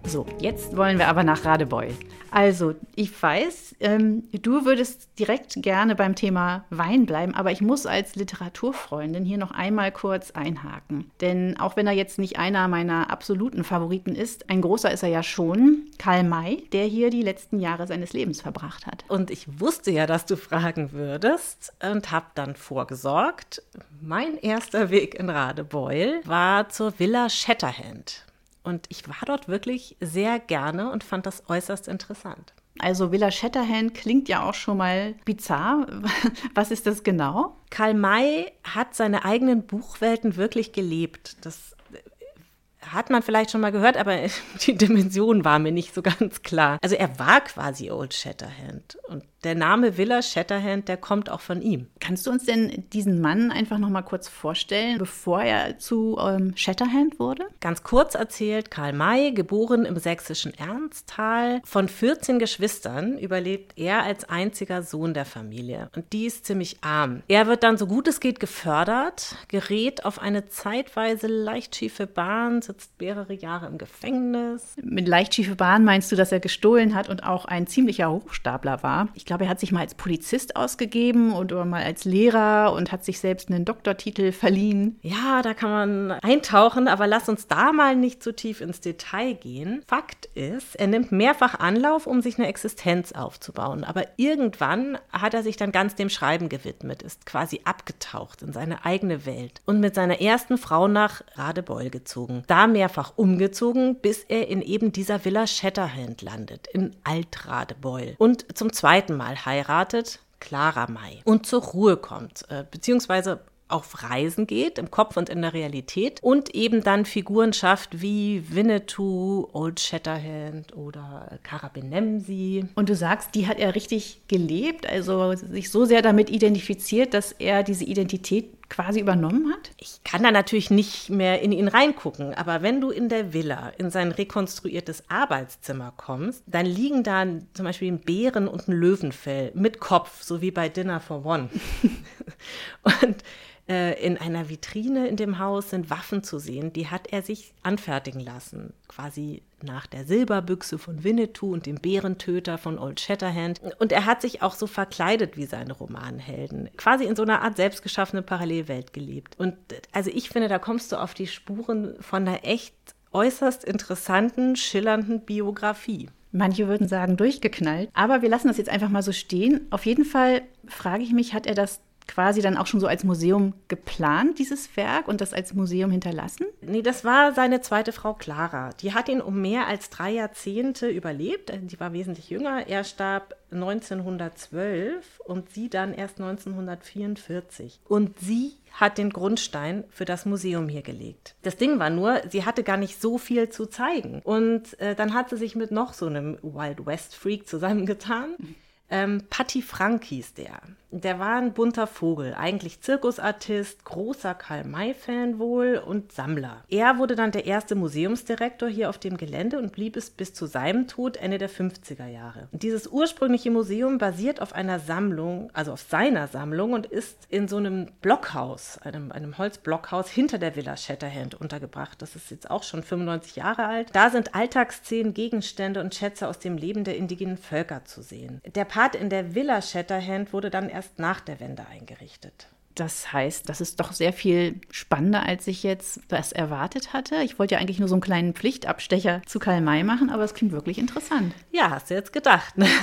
So, jetzt wollen wir aber nach Radebeul. Also, ich weiß, du würdest direkt gerne beim Thema Wein bleiben, aber ich muss als Literaturfreundin hier noch einmal kurz einhaken. Denn auch wenn er jetzt nicht einer meiner absoluten Favoriten ist, ein großer ist er ja schon, Karl May, der hier die letzten Jahre seines Lebens verbracht hat. Und ich wusste ja, dass du fragen würdest und habe dann vorgesorgt. Mein erster Weg in Radebeul war zur Villa Shatterhand. Und ich war dort wirklich sehr gerne und fand das äußerst interessant. Also Villa Shatterhand klingt ja auch schon mal bizarr. Was ist das genau? Karl May hat seine eigenen Buchwelten wirklich gelebt. Das hat man vielleicht schon mal gehört, aber die Dimension war mir nicht so ganz klar. Also er war quasi Old Shatterhand. Und der Name Villa Shatterhand, der kommt auch von ihm. Kannst du uns denn diesen Mann einfach noch mal kurz vorstellen, bevor er zu Shatterhand wurde? Ganz kurz erzählt, Karl May, geboren im sächsischen Ernsthal, von 14 Geschwistern überlebt er als einziger Sohn der Familie. Und die ist ziemlich arm. Er wird dann so gut es geht gefördert, gerät auf eine zeitweise leicht schiefe Bahn, sitzt mehrere Jahre im Gefängnis. Mit leicht schiefe Bahn meinst du, dass er gestohlen hat und auch ein ziemlicher Hochstapler war? Ich glaube, er hat sich mal als Polizist ausgegeben oder mal als Lehrer und hat sich selbst einen Doktortitel verliehen. Ja, da kann man eintauchen, aber lass uns da mal nicht zu tief ins Detail gehen. Fakt ist, er nimmt mehrfach Anlauf, um sich eine Existenz aufzubauen. Aber irgendwann hat er sich dann ganz dem Schreiben gewidmet, ist quasi abgetaucht in seine eigene Welt und mit seiner ersten Frau nach Radebeul gezogen. Da mehrfach umgezogen, bis er in eben dieser Villa Shatterhand landet, in Alt-Radebeul. Und zum zweiten Mal heiratet, Clara May, und zur Ruhe kommt, beziehungsweise auf Reisen geht, im Kopf und in der Realität und eben dann Figuren schafft wie Winnetou, Old Shatterhand oder Karabinemsi. Und du sagst, die hat er richtig gelebt, also sich so sehr damit identifiziert, dass er diese Identität quasi übernommen hat? Ich kann da natürlich nicht mehr in ihn reingucken, aber wenn du in der Villa in sein rekonstruiertes Arbeitszimmer kommst, dann liegen da zum Beispiel ein Bären- und ein Löwenfell mit Kopf, so wie bei Dinner for One. Und in einer Vitrine in dem Haus sind Waffen zu sehen, die hat er sich anfertigen lassen, quasi nach der Silberbüchse von Winnetou und dem Bärentöter von Old Shatterhand. Und er hat sich auch so verkleidet wie seine Romanhelden, quasi in so einer Art selbstgeschaffene Parallelwelt gelebt. Und also ich finde, da kommst du auf die Spuren von einer echt äußerst interessanten, schillernden Biografie. Manche würden sagen, durchgeknallt. Aber wir lassen das jetzt einfach mal so stehen. Auf jeden Fall frage ich mich, hat er das quasi dann auch schon so als Museum geplant, dieses Werk, und das als Museum hinterlassen? Nee, das war seine zweite Frau Clara. Die hat ihn um mehr als 3 Jahrzehnte überlebt. Die war wesentlich jünger. Er starb 1912 und sie dann erst 1944. Und sie hat den Grundstein für das Museum hier gelegt. Das Ding war nur, sie hatte gar nicht so viel zu zeigen. Und dann hat sie sich mit noch so einem Wild West Freak zusammengetan. Patti Frank hieß der. Der war ein bunter Vogel, eigentlich Zirkusartist, großer Karl-May-Fan wohl und Sammler. Er wurde dann der erste Museumsdirektor hier auf dem Gelände und blieb es bis zu seinem Tod Ende der 50er Jahre. Und dieses ursprüngliche Museum basiert auf einer Sammlung, also auf seiner Sammlung, und ist in so einem Blockhaus, einem Holzblockhaus hinter der Villa Shatterhand untergebracht. Das ist jetzt auch schon 95 Jahre alt. Da sind Alltagsszenen, Gegenstände und Schätze aus dem Leben der indigenen Völker zu sehen. Der Part in der Villa Shatterhand wurde dann erst nach der Wende eingerichtet. Das heißt, das ist doch sehr viel spannender, als ich jetzt das erwartet hatte. Ich wollte ja eigentlich nur so einen kleinen Pflichtabstecher zu Karl May machen, aber es klingt wirklich interessant. Ja, hast du jetzt gedacht, ne?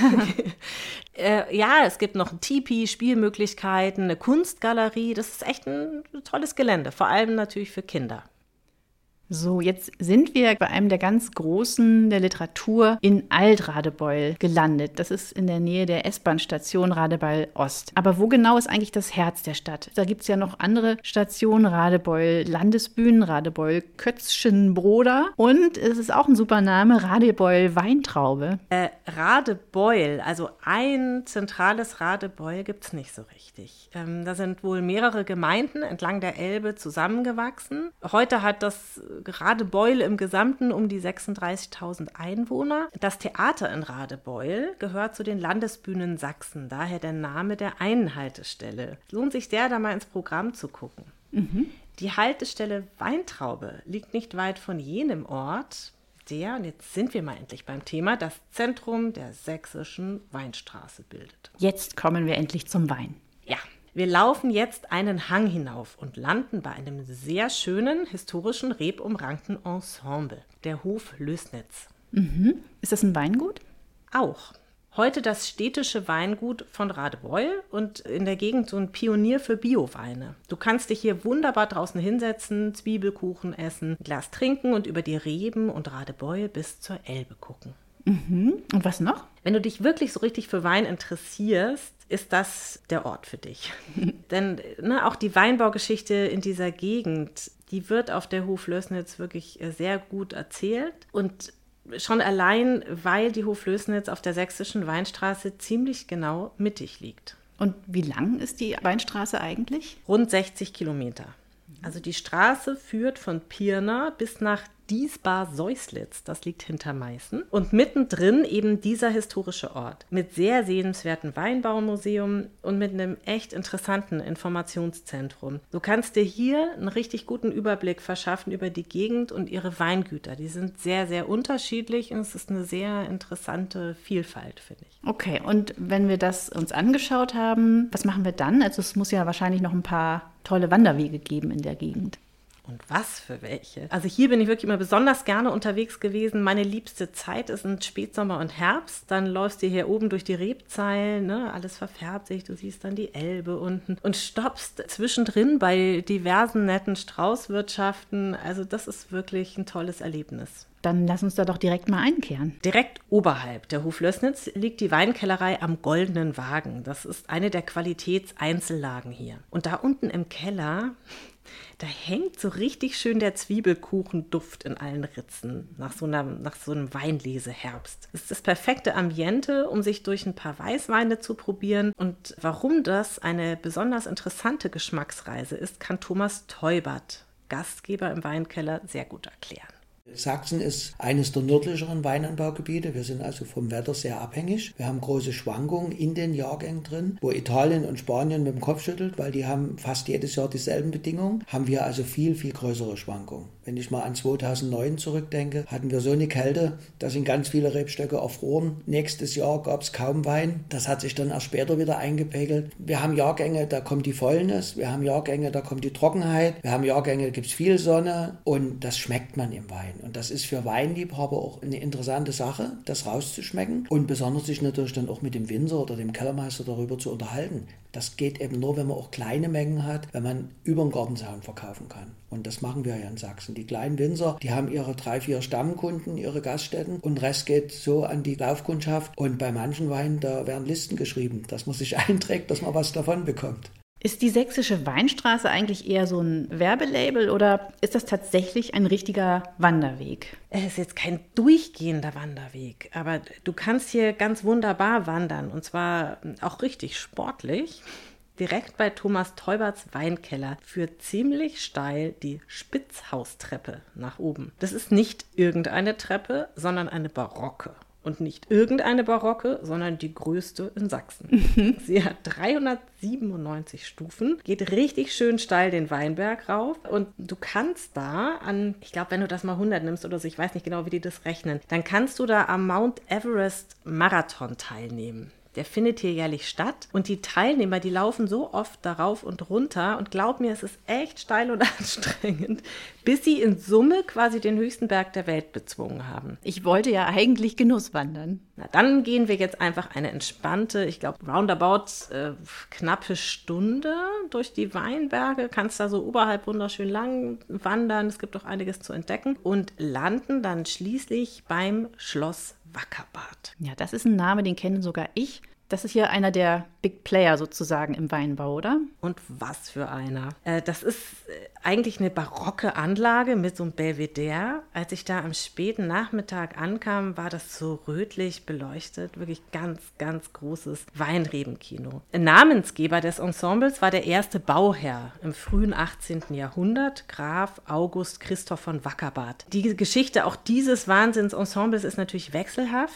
Ja, es gibt noch ein Tipi, Spielmöglichkeiten, eine Kunstgalerie. Das ist echt ein tolles Gelände, vor allem natürlich für Kinder. So, jetzt sind wir bei einem der ganz Großen der Literatur in Alt-Radebeul gelandet. Das ist in der Nähe der S-Bahn-Station Radebeul Ost. Aber wo genau ist eigentlich das Herz der Stadt? Da gibt es ja noch andere Stationen, Radebeul Landesbühnen, Radebeul Kötzschenbroda und es ist auch ein super Name, Radebeul Weintraube. Radebeul, also ein zentrales Radebeul gibt es nicht so richtig. Da sind wohl mehrere Gemeinden entlang der Elbe zusammengewachsen. Heute hat das Radebeul im Gesamten um die 36.000 Einwohner. Das Theater in Radebeul gehört zu den Landesbühnen Sachsen, daher der Name der einen Haltestelle. Lohnt sich sehr, da mal ins Programm zu gucken. Die Haltestelle Weintraube liegt nicht weit von jenem Ort. und jetzt sind wir mal endlich beim Thema, das Zentrum der sächsischen Weinstraße bildet. Jetzt kommen wir endlich zum Wein. Ja, wir laufen jetzt einen Hang hinauf und landen bei einem sehr schönen, historischen, rebumrankten Ensemble, der Hof Lößnitz. Ist das ein Weingut? Auch. Heute das städtische Weingut von Radebeul und in der Gegend so ein Pionier für Bioweine. Du kannst dich hier wunderbar draußen hinsetzen, Zwiebelkuchen essen, ein Glas trinken und über die Reben und Radebeul bis zur Elbe gucken. Und was noch? Wenn du dich wirklich so richtig für Wein interessierst, ist das der Ort für dich. Denn auch die Weinbaugeschichte in dieser Gegend, die wird auf der Hof Lößnitz wirklich sehr gut erzählt. Und schon allein, weil die Hof Lößnitz auf der sächsischen Weinstraße ziemlich genau mittig liegt. Und wie lang ist die Weinstraße eigentlich? Rund 60 Kilometer. Also die Straße führt von Pirna bis nach Diesbar-Seuslitz, das liegt hinter Meißen. Und mittendrin eben dieser historische Ort mit sehr sehenswerten Weinbaumuseum und mit einem echt interessanten Informationszentrum. Du kannst dir hier einen richtig guten Überblick verschaffen über die Gegend und ihre Weingüter. Die sind sehr, sehr unterschiedlich und es ist eine sehr interessante Vielfalt, finde ich. Okay, und wenn wir das uns angeschaut haben, was machen wir dann? Also es muss ja wahrscheinlich noch ein paar tolle Wanderwege geben in der Gegend. Und was für welche? Also hier bin ich wirklich immer besonders gerne unterwegs gewesen. Meine liebste Zeit ist im Spätsommer und Herbst. Dann läufst du hier oben durch die Rebzeilen, alles verfärbt sich, du siehst dann die Elbe unten und stoppst zwischendrin bei diversen netten Straußwirtschaften. Also das ist wirklich ein tolles Erlebnis. Dann lass uns da doch direkt mal einkehren. Direkt oberhalb der Hof Lößnitz liegt die Weinkellerei am Goldenen Wagen. Das ist eine der Qualitätseinzellagen hier. Und da unten im Keller, da hängt so richtig schön der Zwiebelkuchenduft in allen Ritzen nach so einem Weinleseherbst. Das ist das perfekte Ambiente, um sich durch ein paar Weißweine zu probieren. Und warum das eine besonders interessante Geschmacksreise ist, kann Thomas Teubert, Gastgeber im Weinkeller, sehr gut erklären. Sachsen ist eines der nördlicheren Weinanbaugebiete. Wir sind also vom Wetter sehr abhängig. Wir haben große Schwankungen in den Jahrgängen drin, wo Italien und Spanien mit dem Kopf schüttelt, weil die haben fast jedes Jahr dieselben Bedingungen. Haben wir also viel, viel größere Schwankungen. Wenn ich mal an 2009 zurückdenke, hatten wir so eine Kälte, da sind ganz viele Rebstöcke erfroren. Nächstes Jahr gab es kaum Wein. Das hat sich dann erst später wieder eingepegelt. Wir haben Jahrgänge, da kommt die Fäulnis. Wir haben Jahrgänge, da kommt die Trockenheit. Wir haben Jahrgänge, da gibt es viel Sonne und das schmeckt man im Wein. Und das ist für Weinliebhaber auch eine interessante Sache, das rauszuschmecken und besonders sich natürlich dann auch mit dem Winzer oder dem Kellermeister darüber zu unterhalten. Das geht eben nur, wenn man auch kleine Mengen hat, wenn man über den Gartenzaun verkaufen kann. Und das machen wir ja in Sachsen. Die kleinen Winzer, die haben ihre 3-4 Stammkunden, ihre Gaststätten und der Rest geht so an die Laufkundschaft. Und bei manchen Weinen, da werden Listen geschrieben, dass man sich einträgt, dass man was davon bekommt. Ist die sächsische Weinstraße eigentlich eher so ein Werbelabel oder ist das tatsächlich ein richtiger Wanderweg? Es ist jetzt kein durchgehender Wanderweg, aber du kannst hier ganz wunderbar wandern und zwar auch richtig sportlich. Direkt bei Thomas Teuberts Weinkeller führt ziemlich steil die Spitzhaustreppe nach oben. Das ist nicht irgendeine Treppe, sondern eine barocke. Und nicht irgendeine barocke, sondern die größte in Sachsen. Sie hat 397 Stufen, geht richtig schön steil den Weinberg rauf. Und du kannst da ich glaube, wenn du das mal 100 nimmst oder so, ich weiß nicht genau, wie die das rechnen, dann kannst du da am Mount Everest Marathon teilnehmen. Der findet hier jährlich statt und die Teilnehmer, die laufen so oft darauf und runter und glaub mir, es ist echt steil und anstrengend, bis sie in Summe quasi den höchsten Berg der Welt bezwungen haben. Ich wollte ja eigentlich Genusswandern. Na, dann gehen wir jetzt einfach eine entspannte, ich glaube roundabout knappe Stunde durch die Weinberge, kannst da so oberhalb wunderschön lang wandern, es gibt auch einiges zu entdecken und landen dann schließlich beim Schloss Wackerbad. Ja, das ist ein Name, den kenne sogar ich. Das ist hier einer der Big Player sozusagen im Weinbau, oder? Und was für einer. Das ist eigentlich eine barocke Anlage mit so einem Belvedere. Als ich da am späten Nachmittag ankam, war das so rötlich beleuchtet. Wirklich ganz, ganz großes Weinrebenkino. Namensgeber des Ensembles war der erste Bauherr im frühen 18. Jahrhundert, Graf August Christoph von Wackerbad. Die Geschichte auch dieses Wahnsinnsensembles ist natürlich wechselhaft.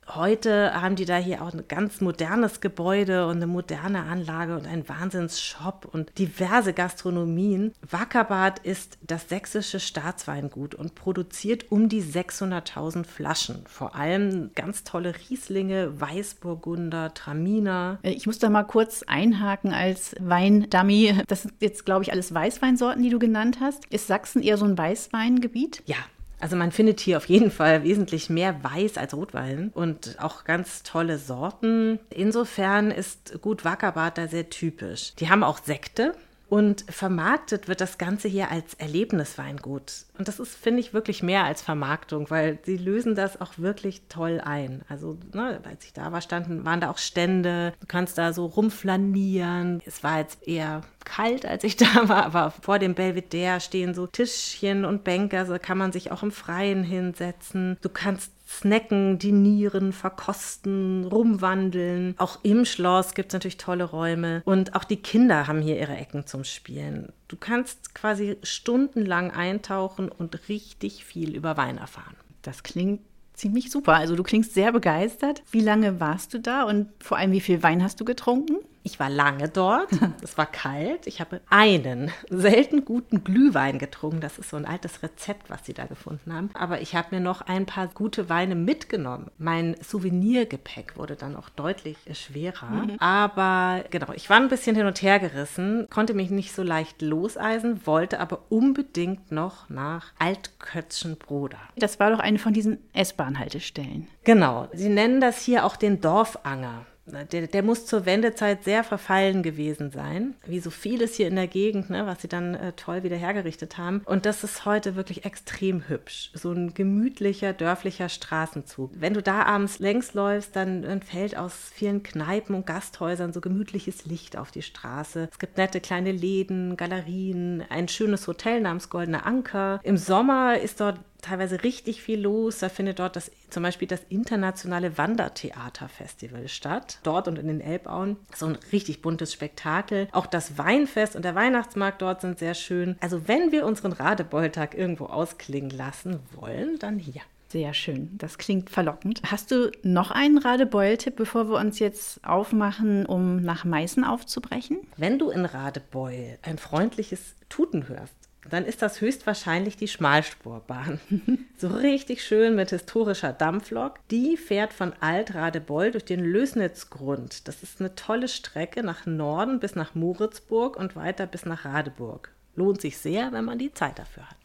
Heute haben die da hier auch ein ganz modernes Gebäude und eine moderne Anlage und einen Wahnsinns-Shop und diverse Gastronomien. Wackerbad ist das sächsische Staatsweingut und produziert um die 600.000 Flaschen. Vor allem ganz tolle Rieslinge, Weißburgunder, Traminer. Ich muss da mal kurz einhaken als Weindummy. Das sind jetzt, glaube ich, alles Weißweinsorten, die du genannt hast. Ist Sachsen eher so ein Weißweingebiet? Ja. Also man findet hier auf jeden Fall wesentlich mehr Weiß als Rotwein und auch ganz tolle Sorten. Insofern ist Gut Wackerbad da sehr typisch. Die haben auch Sekte. Und vermarktet wird das Ganze hier als Erlebnisweingut. Und das ist, finde ich, wirklich mehr als Vermarktung, weil sie lösen das auch wirklich toll ein. Also, als ich da war, waren da auch Stände. Du kannst da so rumflanieren. Es war jetzt eher kalt, als ich da war, aber vor dem Belvedere stehen so Tischchen und Bänke, also da kann man sich auch im Freien hinsetzen. Du kannst snacken, dinieren, verkosten, rumwandeln. Auch im Schloss gibt es natürlich tolle Räume. Und auch die Kinder haben hier ihre Ecken zum Spielen. Du kannst quasi stundenlang eintauchen und richtig viel über Wein erfahren. Das klingt ziemlich super. Also du klingst sehr begeistert. Wie lange warst du da und vor allem, wie viel Wein hast du getrunken? Ich war lange dort, es war kalt. Ich habe einen selten guten Glühwein getrunken. Das ist so ein altes Rezept, was sie da gefunden haben. Aber ich habe mir noch ein paar gute Weine mitgenommen. Mein Souvenirgepäck wurde dann auch deutlich schwerer. Aber genau, ich war ein bisschen hin und her gerissen, konnte mich nicht so leicht loseisen, wollte aber unbedingt noch nach Altkötzschenbroda. Das war doch eine von diesen S-Bahn-Haltestellen. Genau, sie nennen das hier auch den Dorfanger. Der muss zur Wendezeit sehr verfallen gewesen sein, wie so vieles hier in der Gegend, was sie dann toll wieder hergerichtet haben. Und das ist heute wirklich extrem hübsch. So ein gemütlicher, dörflicher Straßenzug. Wenn du da abends längs läufst, dann fällt aus vielen Kneipen und Gasthäusern so gemütliches Licht auf die Straße. Es gibt nette kleine Läden, Galerien, ein schönes Hotel namens Goldener Anker. Im Sommer ist dort teilweise richtig viel los. Da findet dort zum Beispiel das internationale Wandertheaterfestival statt. Dort und in den Elbauen. So ein richtig buntes Spektakel. Auch das Weinfest und der Weihnachtsmarkt dort sind sehr schön. Also wenn wir unseren Radebeultag irgendwo ausklingen lassen wollen, dann hier. Sehr schön, das klingt verlockend. Hast du noch einen Radebeul-Tipp, bevor wir uns jetzt aufmachen, um nach Meißen aufzubrechen? Wenn du in Radebeul ein freundliches Tuten hörst, dann ist das höchstwahrscheinlich die Schmalspurbahn. So richtig schön mit historischer Dampflok. Die fährt von Alt-Radebeul durch den Lößnitzgrund. Das ist eine tolle Strecke nach Norden bis nach Moritzburg und weiter bis nach Radeburg. Lohnt sich sehr, wenn man die Zeit dafür hat.